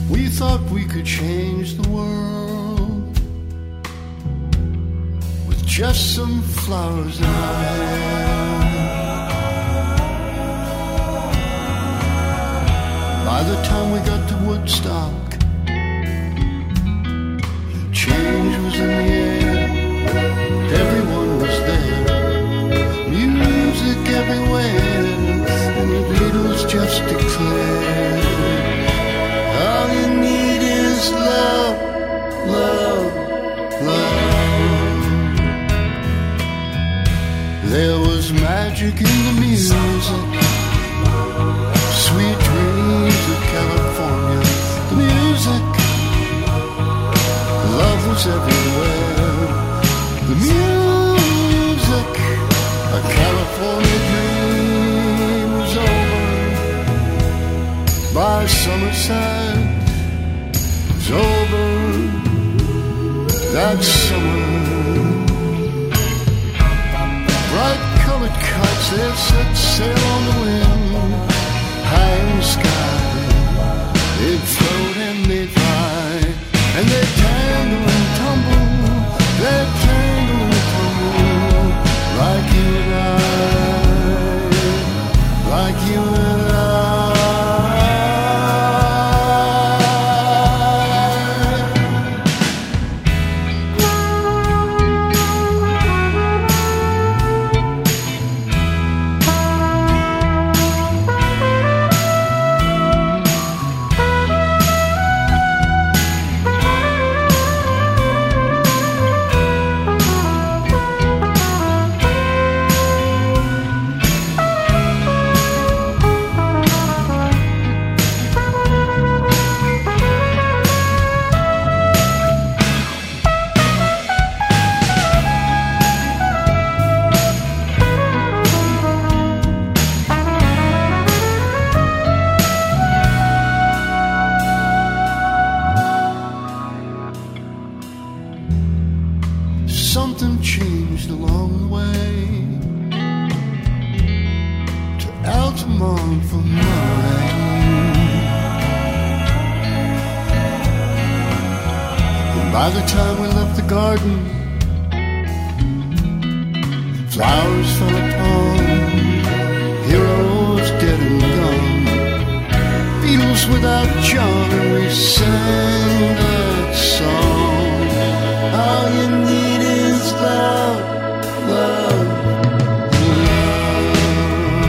We thought we could change the world with just some flowers in our hair. By the time we got to Woodstock, change was in the air. Everyone was there, music everywhere, and the Beatles just declared, all you need is love, love, love. There was magic in the music, sweet dreams of California. The music, love was everywhere. The music, a California dream was over. By summerside, was over that summer. Bright colored kites, they set sail on the wind. High in the sky, they'd float and they'd fly, and they'd tangle and tumble, they'd tangle and tumble, like you and I, like you and I. Something changed along the way to Altamont from Monterey. And by the time we left the garden, flowers fell upon heroes dead and gone, Beatles without John, and we sang that song. All you need is love, love, love.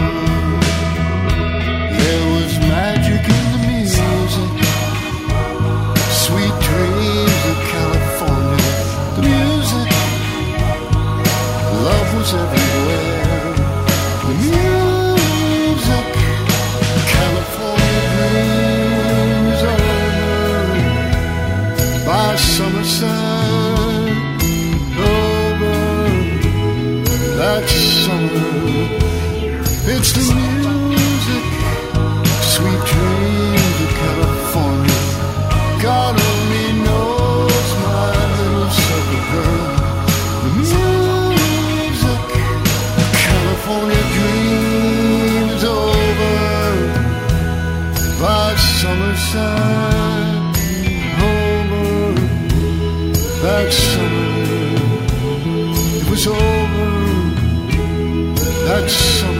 There was magic in the music, sweet dreams of California. The music, love was everywhere. The music, California dreams over. By summerside, over that summer. It's the music, sweet dreams of California. God only knows, my little silver girl. The music, California dreams over. By summerside, over that summer. It was over that summer.